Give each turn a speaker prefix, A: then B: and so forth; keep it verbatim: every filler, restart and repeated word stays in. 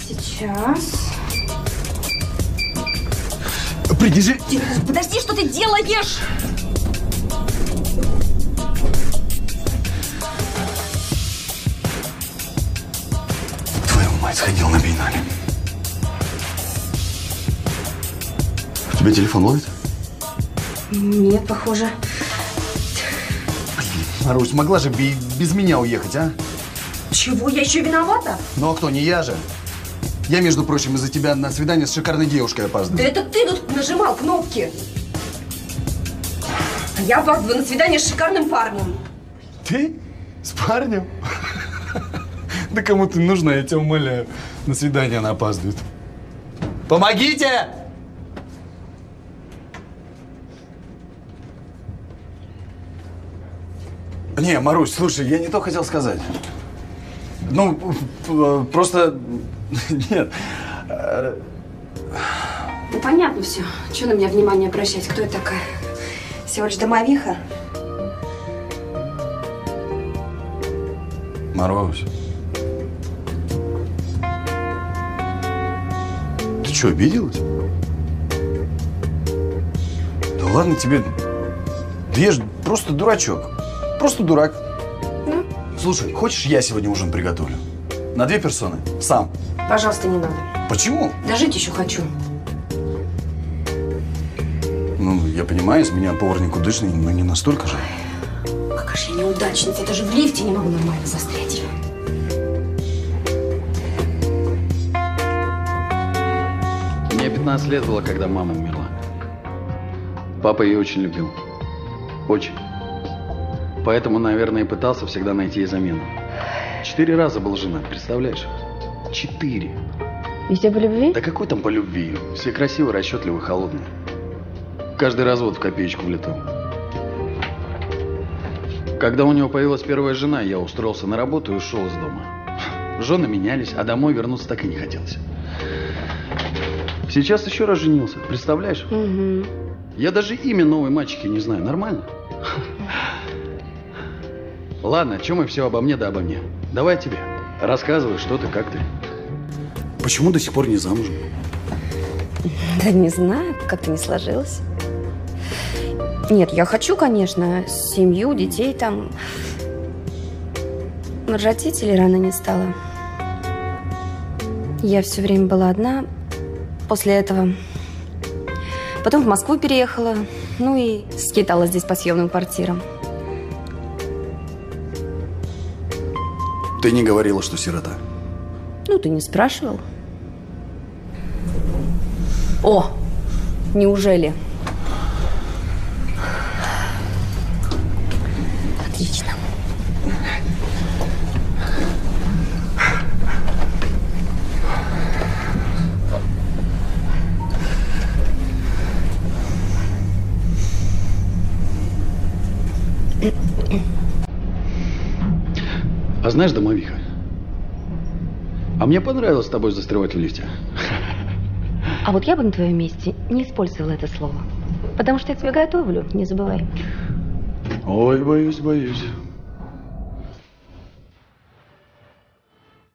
A: Сейчас.
B: Придержи.
A: Подожди, что ты делаешь?
B: Твою мать, сходил на биеннале. У тебя телефон ловит?
A: Нет, похоже.
B: Блин, Марусь, могла же без меня уехать, а?
A: Чего? Я еще виновата?
B: Ну а кто, не я же? Я, между прочим, из-за тебя на свидание с шикарной девушкой опаздываю.
A: Да это ты тут нажимал кнопки. А я опаздываю на свидание с шикарным парнем.
B: Ты? С парнем? Да кому ты нужна, я тебя умоляю. На свидание она опаздывает. Помогите! Не, Марусь, слушай, я не то хотел сказать. Ну, просто… Нет.
A: Ну, понятно все. Чего на меня внимание обращать? Кто я такая? Всего лишь домовиха?
B: Марусь. Ты что, обиделась? Да ладно тебе. Да я же просто дурачок. Просто дурак.
A: Ну?
B: Слушай, хочешь, я сегодня ужин приготовлю? На две персоны. Сам.
A: Пожалуйста, не надо.
B: Почему?
A: Да жить еще хочу.
B: Ну, я понимаю, из меня повар никудышный, но не настолько же.
A: Какая же я неудачница. Я даже в лифте не могу нормально застрять.
C: Мне пятнадцать лет было, когда мама умерла. Папа ее очень любил. Очень. Поэтому, наверное, и пытался всегда найти ей замену. Четыре раза был женат, представляешь? Четыре.
A: Везде по любви?
C: Да какой там по любви? Все красивые, расчетливые, холодные. Каждый развод в копеечку влетал. Когда у него появилась первая жена, я устроился на работу и ушел из дома. Жены менялись, а домой вернуться так и не хотелось. Сейчас еще раз женился, представляешь?
A: Угу.
C: Я даже имя новой мачехи не знаю. Нормально? Ладно, чем мы все обо мне да обо мне? Давай тебе. Рассказывай, что ты, как ты. Почему до сих пор не замужем?
A: Да не знаю, как-то не сложилось. Нет, я хочу, конечно, семью, детей там. Но родителей рано не стало. Я все время была одна. После этого потом в Москву переехала. Ну и скиталась здесь по съемным квартирам.
B: Ты не говорила, что сирота?
A: Ну, ты не спрашивал. О, неужели? Отлично.
C: А знаешь, домовиха, а мне понравилось с тобой застревать в лифте.
A: А вот я бы на твоем месте не использовала это слово. Потому что я тебе готовлю, не забывай.
C: Ой, боюсь, боюсь.